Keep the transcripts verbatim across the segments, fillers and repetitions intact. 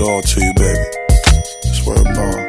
all to you, baby. Swear upon.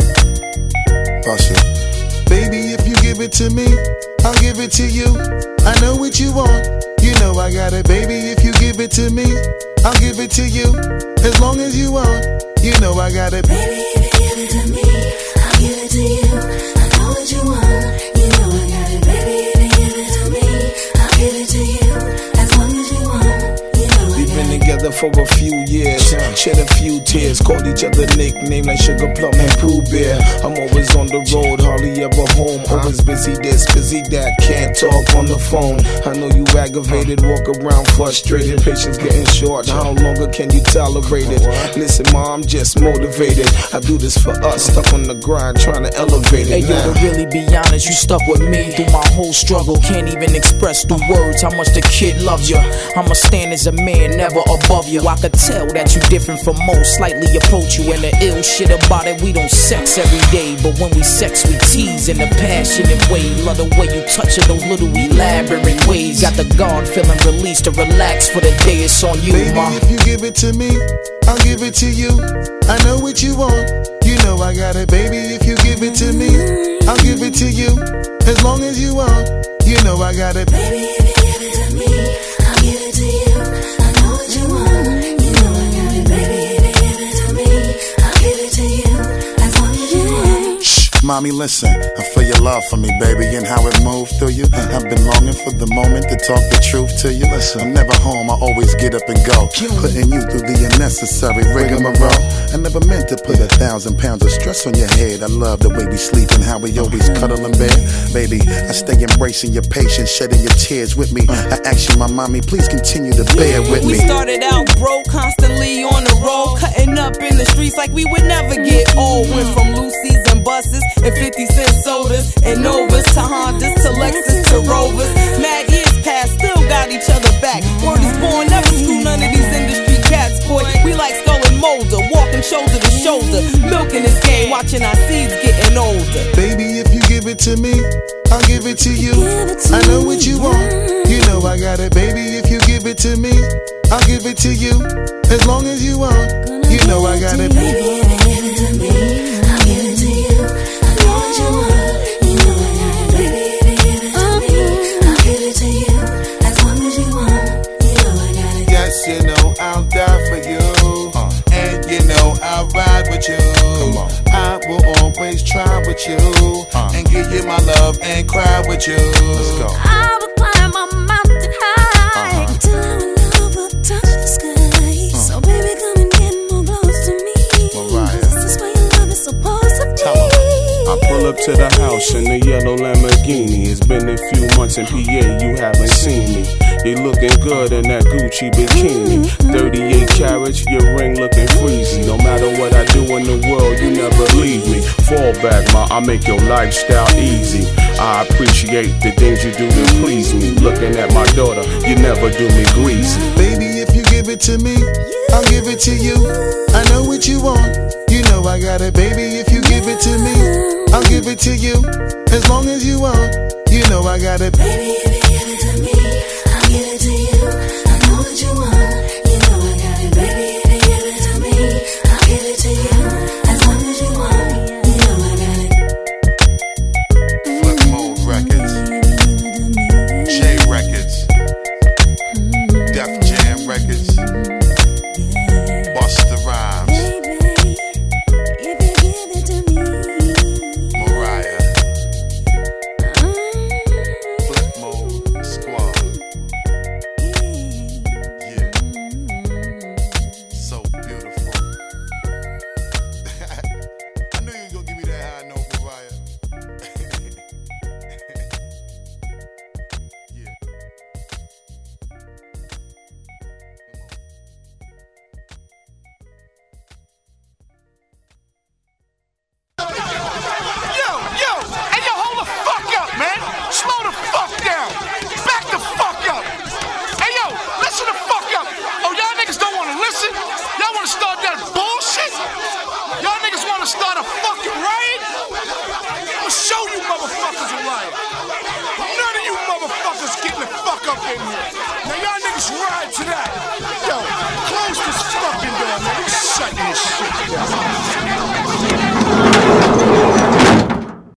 Bust it. Baby, if you give it to me, I'll give it to you. I know what you want, you know I got it. Baby, if you give it to me, I'll give it to you. As long as you want, you know I got it. Baby, if you give it to me, I'll give it to you. I know what you want, you know I got it. Baby, if you give it to me, I'll give it to you. As long as you want, you know I got it. We've been together for a few years, shed a few tears, called each other nicknames like Sugar Plum and Pooh Bear. I'm always on the road, hardly ever home, always busy this, busy that, can't talk on the phone. I know you aggravated, walk around frustrated, patience getting short, how longer can you tolerate it? Listen ma, I'm just motivated, I do this for us, stuck on the grind, trying to elevate it. Hey yo, to really be honest, you stuck with me through my whole struggle, can't even express through words how much the kid loves you. I'ma stand as a man, never above you. I could tell that you different from most, slightly approach you. And the ill shit about it, we don't sex every day, but when we sex, we tease in a passionate way. Love the way you touch it, those little elaborate ways. Got the guard feeling released to relax for the day. It's on you, baby, ma. If you give it to me, I'll give it to you. I know what you want, you know I got it. Baby, if you give it to me, I'll give it to you. As long as you want, you know I got it. Baby, if you give it to me, I'll give it to you. I know what you want, you know I got it. Baby, if you give it to me, I'll give it to you. As long as you want. Shh, mommy, listen. I feel your love for me, baby, and how it moved through you. I've been longing for the moment to talk the truth to you. I'm never home, I always get up and go, putting you through the unnecessary rigmarole. I never meant to put a thousand pounds of stress on your head. I love the way we sleep and how we always cuddle in bed. Baby, I stay embracing your patience, shedding your tears with me. I ask you, my mommy, please continue to bear with me. We started out broke, constantly on the road, cutting up in the streets like we would never get old. Went from Lucy's and buses and fifty cent sodas and Novas to Hondas to Lexus to Rovers. Mad years past, still got each other back. Word is born, never screw none of these industry cats, boy. We like Skull and Molder, walking shoulder to shoulder, milking this game, watching our seeds getting older. Baby, if you give it to me, I'll give it to you. I know what you want, you know I got it. Baby, if you give it to me, I'll give it to you. As long as you want, you know I got it. Baby, if you give it to me, I'll give it to you. I know what you want, you know I got it. Baby, if you give it to me, I'll give it to you. As long as you want, you know I got it. Yes, you know I'll die for you, uh, and you know I'll ride with you. Come on. I will always try with you, uh, and give you my love and cry with you. Let's go. I will climb a mountain high, uh-huh, till our love will touch the sky. Uh. So baby, come and get more close to me. Mariah. This is where your love is supposed to be. I pull up to the house in the yellow Lamborghini. It's been a few months in P A, you haven't seen me. You looking good in that Gucci bikini. thirty-eight carats, your ring looking freezy. No matter what I do in the world, you never leave me. Fall back, ma, I make your lifestyle easy. I appreciate the things you do to please me. Looking at my daughter, you never do me greasy. Baby, if you give it to me, I'll give it to you. I know what you want, you know I got it. Baby, if you give it to me, I'll give it to you. As long as you want, you know I got it. Baby, if you give it to me,